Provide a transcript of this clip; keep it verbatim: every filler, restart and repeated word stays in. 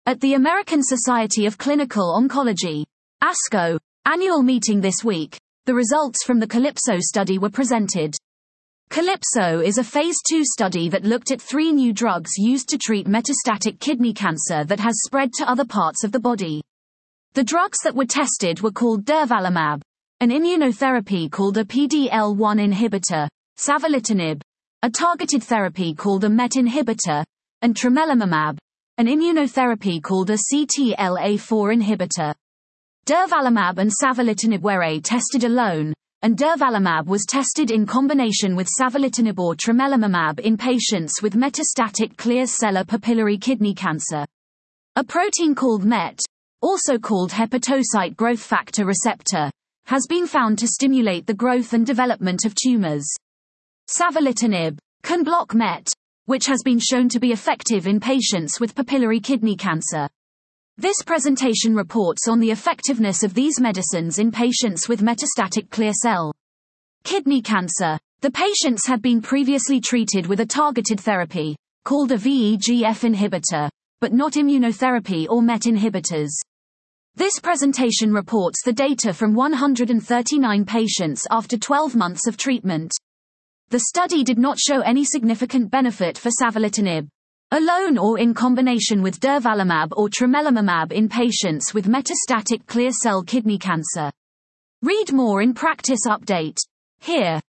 At the American Society of Clinical Oncology, ASCO, annual meeting this week, the results from the Calypso study were presented. Calypso is a phase two study that looked at three new drugs used to treat metastatic kidney cancer that has spread to other parts of the body. The drugs that were tested were called durvalumab, an immunotherapy called a P D L one inhibitor, savolitinib, a targeted therapy called a MET inhibitor, and tremelimumab, an immunotherapy called a C T L A four inhibitor. Durvalumab and savolitinib were tested alone, and durvalumab was tested in combination with savolitinib or tremelimumab in patients with metastatic clear cell papillary kidney cancer. A protein called MET, also called hepatocyte growth factor receptor, has been found to stimulate the growth and development of tumors. Savolitinib can block MET, which has been shown to be effective in patients with papillary kidney cancer. This presentation reports on the effectiveness of these medicines in patients with metastatic clear cell kidney cancer. The patients had been previously treated with a targeted therapy, called a V E G F inhibitor, but not immunotherapy or MET inhibitors. This presentation reports the data from one hundred thirty-nine patients after twelve months of treatment. The study did not show any significant benefit for savolitinib alone or in combination with durvalumab or tremelimumab in patients with metastatic clear cell kidney cancer. Read more in Practice Update here.